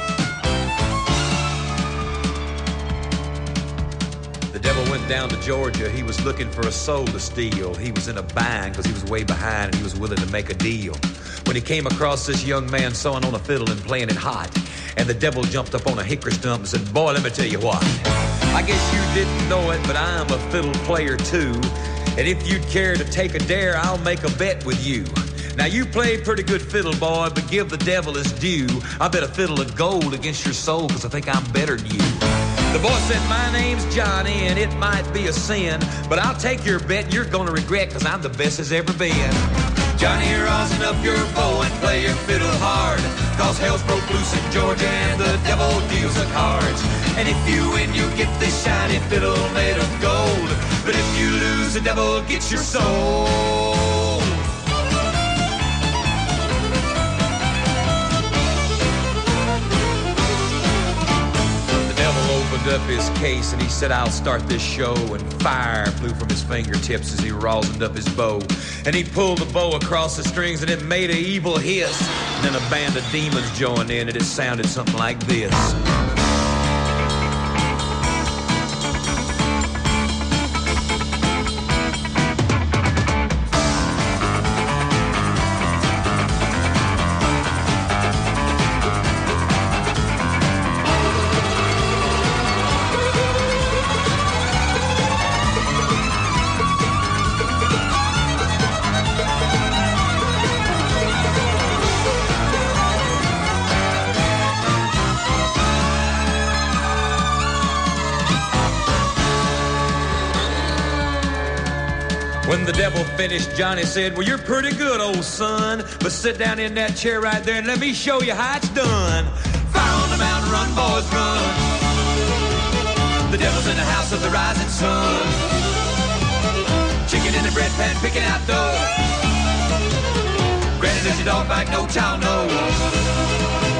The devil went down to Georgia. He was looking for a soul to steal. He was in a bind because he was way behind and he was willing to make a deal. When he came across this young man sewing on a fiddle and playing it hot, and the devil jumped up on a hickory stump and said, boy, let me tell you what. I guess you didn't know it, but I'm a fiddle player too. And if you'd care to take a dare, I'll make a bet with you. Now, you played pretty good fiddle, boy, but give the devil his due. I bet a fiddle of gold against your soul because I think I'm better than you. The boy said, my name's Johnny, and it might be a sin, but I'll take your bet you're gonna regret, cause I'm the best as ever been. Johnny, rosin up your bow and play your fiddle hard, cause hell's broke loose in Georgia and the devil deals the cards. And if you win, you get this shiny fiddle made of gold, but if you lose, the devil gets your soul. Opened up his case and he said, I'll start this show, and fire flew from his fingertips as he rosined up his bow, and he pulled the bow across the strings and it made an evil hiss, and then a band of demons joined in and it sounded something like this. When the devil finished, Johnny said, well, you're pretty good, old son, but sit down in that chair right there and let me show you how it's done. Fire on the mountain, run, boys, run. The devil's in the house of the rising sun. Chicken in the bread pan, picking out dough. Granny, does your dog bite? No child knows.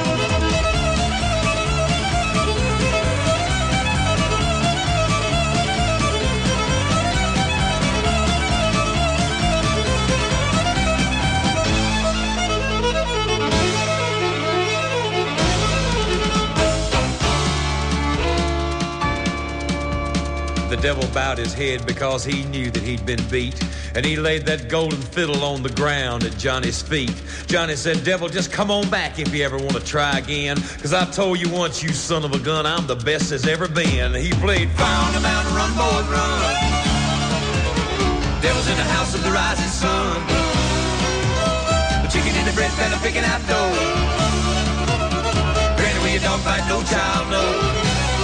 The devil bowed his head because he knew that he'd been beat, and he laid that golden fiddle on the ground at Johnny's feet. Johnny said, devil, just come on back if you ever want to try again, cause I told you once, you son of a gun, I'm the best there's ever been. He played Fire on the Mountain, run, boys, run. Devil's in the house of the rising sun. The chicken in the bread pan, picking out dough. Granny, where your dog bite, no child knows.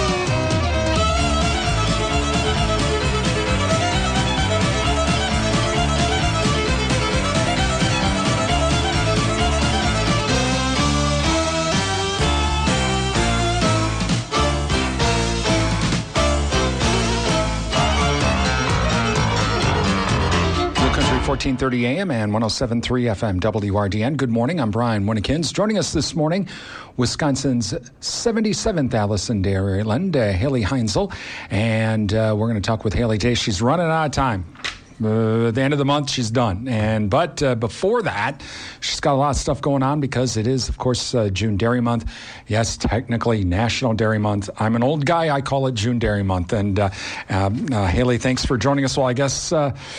Country 1430 AM and 107.3 FM WRDN. Good morning. I'm Brian Winnekins. Joining us this morning, Wisconsin's 77th Allison Dairyland, Haley Heinzel. And we're going to talk with Haley today. She's running out of time. At the end of the month, she's done. But before that, she's got a lot of stuff going on because it is, of course, June Dairy Month. Yes, technically National Dairy Month. I'm an old guy. I call it June Dairy Month. And Haley, thanks for joining us. Well, I guess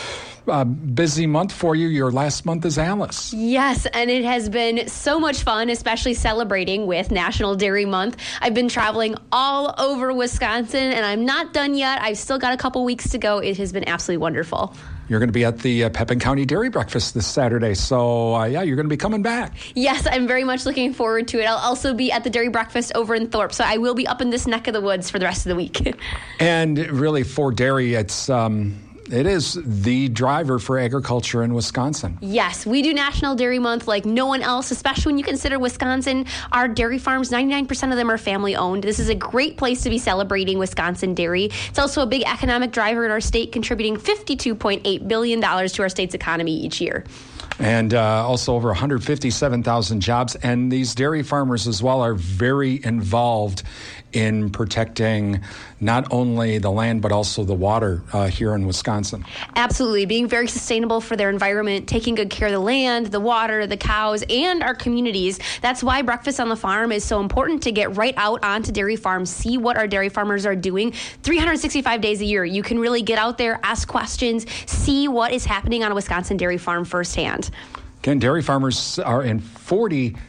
busy month for you. Your last month is Alice. Yes, and it has been so much fun, especially celebrating with National Dairy Month. I've been traveling all over Wisconsin, and I'm not done yet. I've still got a couple weeks to go. It has been absolutely wonderful. You're going to be at the Pepin County Dairy Breakfast this Saturday. So, yeah, you're going to be coming back. Yes, I'm very much looking forward to it. I'll also be at the Dairy Breakfast over in Thorpe. So I will be up in this neck of the woods for the rest of the week. And really, for dairy, it is the driver for agriculture in Wisconsin. Yes, we do National Dairy Month like no one else, especially when you consider Wisconsin. Our dairy farms, 99% of them are family owned. This is a great place to be celebrating Wisconsin dairy. It's also a big economic driver in our state, contributing $52.8 billion to our state's economy each year. And also over 157,000 jobs. And these dairy farmers as well are very involved in protecting not only the land but also the water here in Wisconsin. Absolutely. Being very sustainable for their environment, taking good care of the land, the water, the cows, and our communities. That's why Breakfast on the Farm is so important, to get right out onto dairy farms, see what our dairy farmers are doing 365 days a year. You can really get out there, ask questions, see what is happening on a Wisconsin dairy farm firsthand. Again, dairy farmers are in 40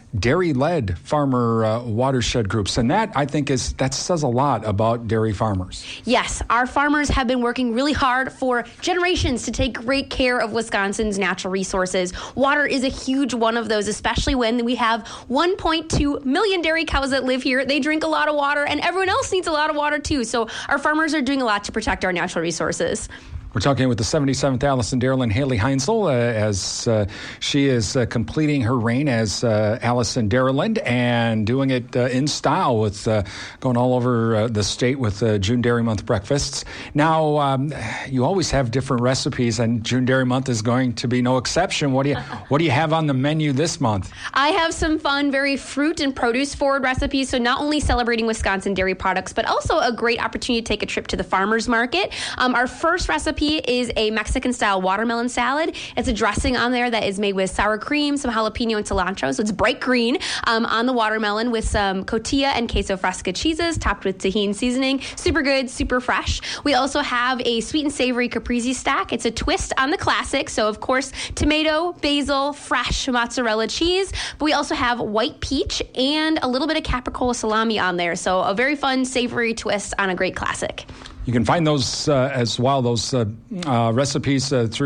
dairy-led farmer watershed groups. And that, I think, that says a lot about dairy farmers. Yes, our farmers have been working really hard for generations to take great care of Wisconsin's natural resources. Water is a huge one of those, especially when we have 1.2 million dairy cows that live here. They drink a lot of water, and everyone else needs a lot of water, too. So our farmers are doing a lot to protect our natural resources. We're talking with the 77th Allison Dairyland, Haley Heinzel, as she is completing her reign as Allison Dairyland and doing it in style with going all over the state with June Dairy Month breakfasts. Now, you always have different recipes, and June Dairy Month is going to be no exception. What do you have on the menu this month? I have some fun, very fruit and produce forward recipes. So not only celebrating Wisconsin dairy products, but also a great opportunity to take a trip to the farmers market. Our first recipe is a Mexican-style watermelon salad. It's a dressing on there that is made with sour cream, some jalapeno, and cilantro, so it's bright green on the watermelon with some cotija and queso fresca cheeses topped with tahini seasoning. Super good, super fresh. We also have a sweet and savory caprese stack. It's a twist on the classic, so of course, tomato, basil, fresh mozzarella cheese, but we also have white peach and a little bit of capicola salami on there, so a very fun, savory twist on a great classic. You can find those as well, those recipes through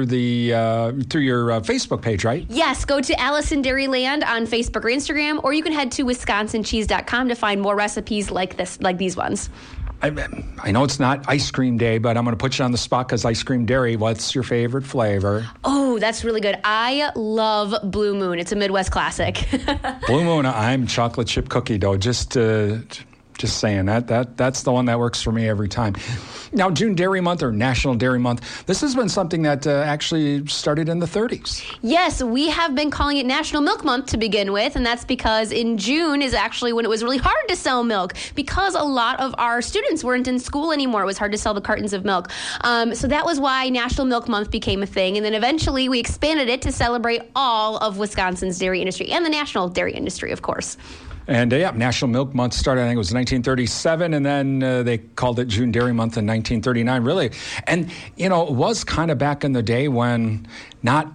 your Facebook page, right? Yes, go to Allison Dairyland on Facebook or Instagram, or you can head to wisconsincheese.com to find more recipes like these ones. I know it's not ice cream day, but I'm going to put you on the spot because ice cream dairy. What's your favorite flavor? Oh, that's really good. I love Blue Moon. It's a Midwest classic. Blue Moon, I'm chocolate chip cookie dough. Just saying that's the one that works for me every time. Now, June Dairy Month or National Dairy Month, this has been something that actually started in the 30s. Yes, we have been calling it National Milk Month to begin with, and that's because in June is actually when it was really hard to sell milk because a lot of our students weren't in school anymore. It was hard to sell the cartons of milk. So that was why National Milk Month became a thing, and then eventually we expanded it to celebrate all of Wisconsin's dairy industry and the national dairy industry, of course. And National Milk Month started, I think it was 1937, and then they called it June Dairy Month in 1939, really. And, it was kind of back in the day when now,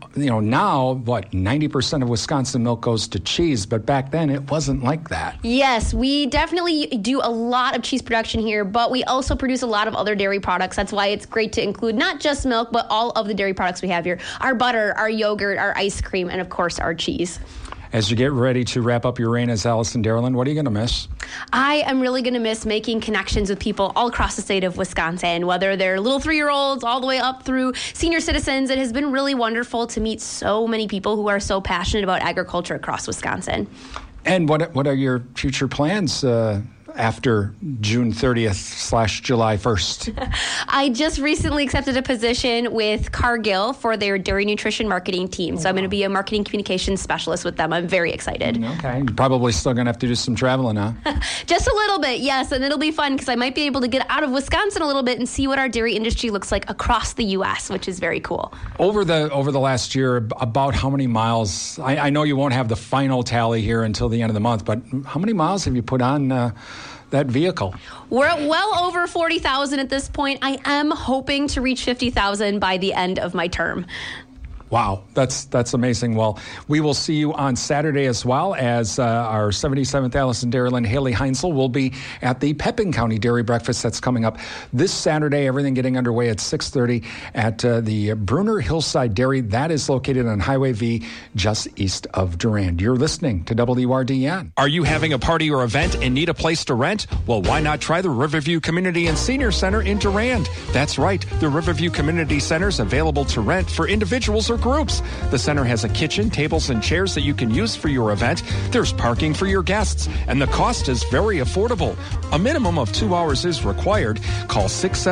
90% of Wisconsin milk goes to cheese, but back then it wasn't like that. Yes, we definitely do a lot of cheese production here, but we also produce a lot of other dairy products. That's why it's great to include not just milk, but all of the dairy products we have here. Our butter, our yogurt, our ice cream, and of course, our cheese. As you get ready to wrap up your reign as Allison Dairyland, what are you going to miss? I am really going to miss making connections with people all across the state of Wisconsin, whether they're little 3-year-olds all the way up through senior citizens. It has been really wonderful to meet so many people who are so passionate about agriculture across Wisconsin. And what are your future plans after June 30th / July 1st? I just recently accepted a position with Cargill for their dairy nutrition marketing team. So I'm going to be a marketing communications specialist with them. I'm very excited. Okay. You're probably still going to have to do some traveling, huh? Just a little bit, yes. And it'll be fun because I might be able to get out of Wisconsin a little bit and see what our dairy industry looks like across the U.S., which is very cool. Over the last year, about how many miles? I know you won't have the final tally here until the end of the month, but how many miles have you put on that vehicle? We're at well over 40,000 at this point. I am hoping to reach 50,000 by the end of my term. Wow, that's amazing. Well, we will see you on Saturday as well as our 77th Allison Dairyland, Haley Heinzel, will be at the Pepin County Dairy Breakfast that's coming up this Saturday. Everything getting underway at 6:30 at the Bruner Hillside Dairy. That is located on Highway V, just east of Durand. You're listening to WRDN. Are you having a party or event and need a place to rent? Well, why not try the Riverview Community and Senior Center in Durand? That's right, the Riverview Community Center is available to rent for individuals or groups. The center has a kitchen, tables, and chairs that you can use for your event. There's parking for your guests, and the cost is very affordable. A minimum of 2 hours is required. Call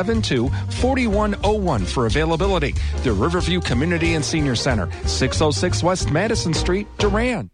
672-4101 for availability. The Riverview Community and Senior Center, 606 West Madison Street, Durand.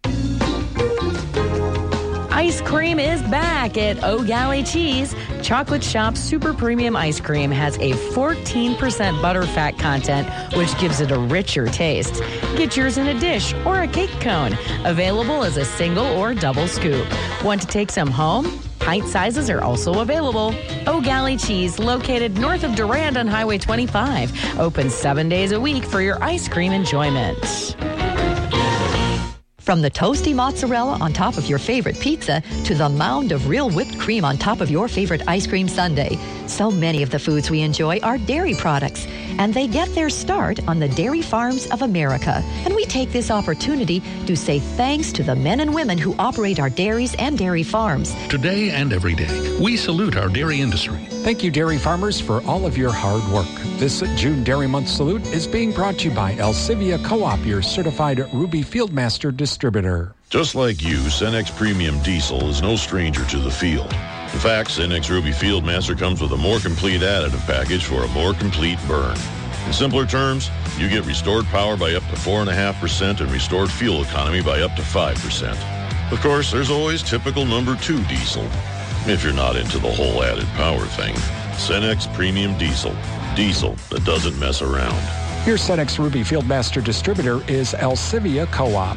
Ice cream is back at O'Galley Cheese. Chocolate Shop Super Premium Ice Cream has a 14% butterfat content, which gives it a richer taste. Get yours in a dish or a cake cone. Available as a single or double scoop. Want to take some home? Pint sizes are also available. O'Galley Cheese, located north of Durand on Highway 25. Open 7 days a week for your ice cream enjoyment. From From the toasty mozzarella on top of your favorite pizza to the mound of real whipped cream on top of your favorite ice cream sundae, so many of the foods we enjoy are dairy products, and they get their start on the dairy farms of America. And we take this opportunity to say thanks to the men and women who operate our dairies and dairy farms. Today and every day, we salute our dairy industry. Thank you, dairy farmers, for all of your hard work. This June Dairy Month salute is being brought to you by Elsivia Co-op, your certified Ruby Fieldmaster distributor. Just like you, Cenex Premium Diesel is no stranger to the field. In fact, Cenex Ruby Fieldmaster comes with a more complete additive package for a more complete burn. In simpler terms, you get restored power by up to 4.5% and restored fuel economy by up to 5%. Of course, there's always typical number 2 diesel. If you're not into the whole added power thing, Cenex Premium Diesel. Diesel that doesn't mess around. Your Cenex Ruby Fieldmaster distributor is Elsivia Co-op.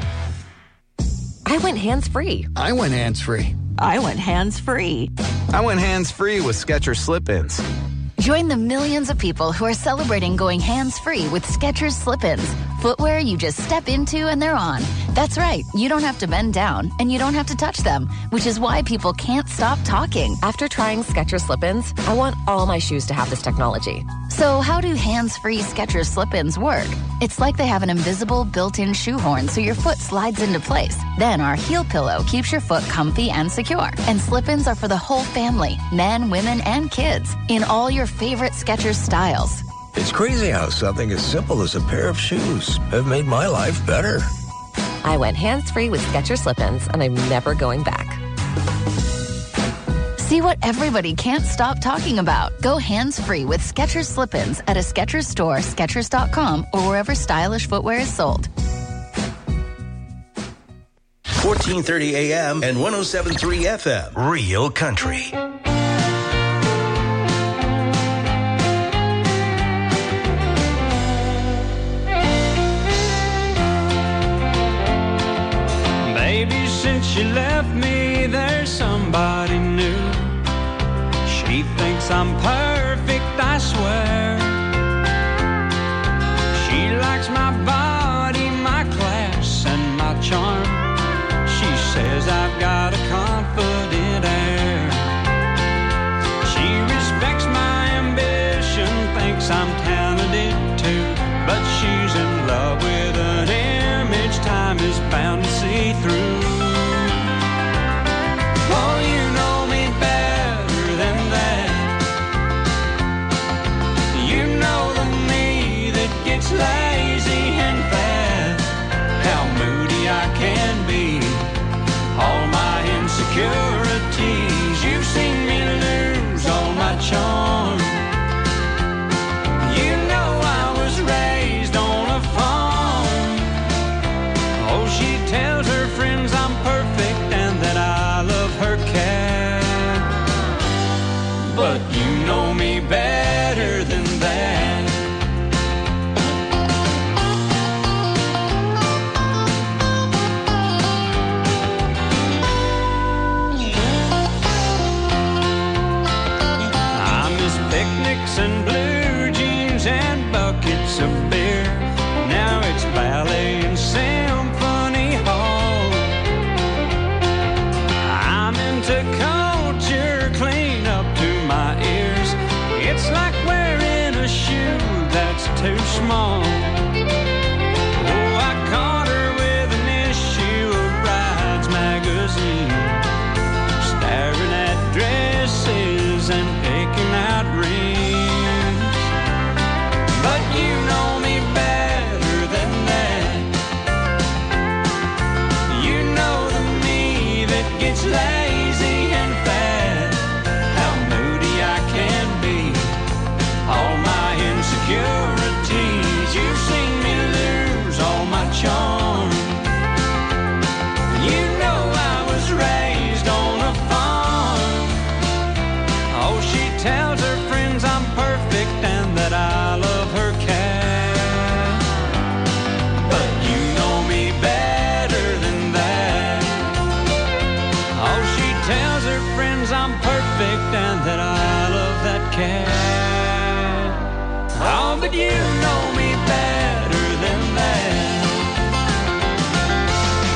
I went hands-free. I went hands-free. I went hands-free. I went hands-free with Skechers Slip-ins. Join the millions of people who are celebrating going hands-free with Skechers Slip-ins. Footwear you just step into and they're on. That's right, you don't have to bend down and you don't have to touch them, which is why people can't stop talking. After trying Skechers Slip-ins, I want all my shoes to have this technology. So how do hands-free Skechers Slip-ins work? It's like they have an invisible built-in shoe horn so your foot slides into place. Then our heel pillow keeps your foot comfy and secure. And Slip-ins are for the whole family, men, women, and kids, in all your favorite Skechers styles. It's crazy how something as simple as a pair of shoes have made my life better. I went hands-free with Skechers Slip-ins, and I'm never going back. See what everybody can't stop talking about. Go hands-free with Skechers Slip-ins at a Skechers store, Skechers.com, or wherever stylish footwear is sold. 1430 AM and 107.3 FM. Real Country. Baby, since she left me, there's somebody new. She thinks I'm perfect, I swear. She likes my body, my class, and my charm. She says I've got a confident air. She respects my ambition, thinks I'm talented too. But she's in love with an image time is bound to see through. Oh, you know me better than that. You know the me that gets lazy and fat. How moody I can be. All my insecurities. You've seen me lose all my charm. You know I was raised on a farm. Oh, she tells her friends I'm perfect and that I love her cat. But you know me better than that. I miss picnics and blue jeans and buckets of beer. Now it's ballet and symphony hall. I'm into culture clean up to my ears. It's like wearing a shoe that's too small. Oh, I caught her with an issue of Brides magazine, staring at dresses and picking out rings. But you know me better than that. You know the me that gets lazy and fat. How moody I can be. All my insecurities. You've seen me lose all my charm. You know I was raised on a farm. Oh, she tells her friends I'm perfect and that I love her cat. But you know me better than that. Oh, she tells her friends I'm perfect and that I love that cat. Oh, but you know me better than that.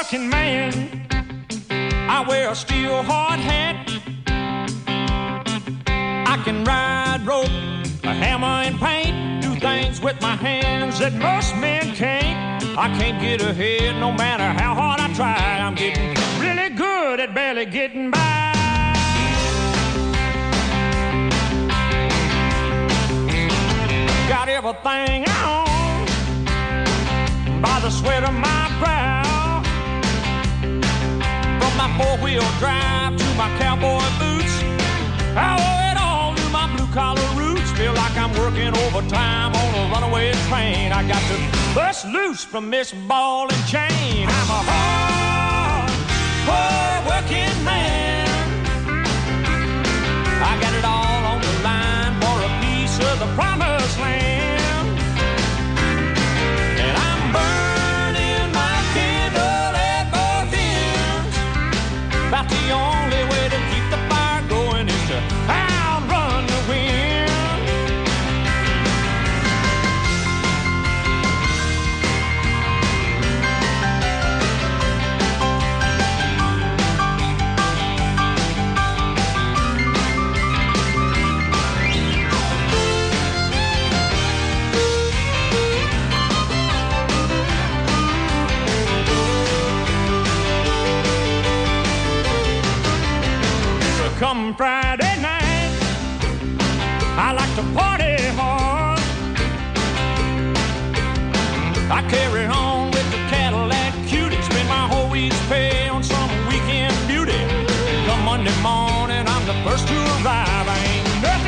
working man. I wear a steel hard hat. I can ride rope, a hammer and paint, do things with my hands that most men can't. I can't get ahead no matter how hard I try. I'm getting really good at barely getting by. Got everything I own by the sweat of my brow. From my four-wheel drive to my cowboy boots, I owe it all to my blue-collar roots. Feel like I'm working overtime on a runaway train. I got to bust loose from this ball and chain. I'm a hard working man. I got it all on the line for a piece of the promised land. And I'm burning my candle at both ends. About the only way to keep the fire going is to outrun the wind. Come Friday night, I like to party hard. I carry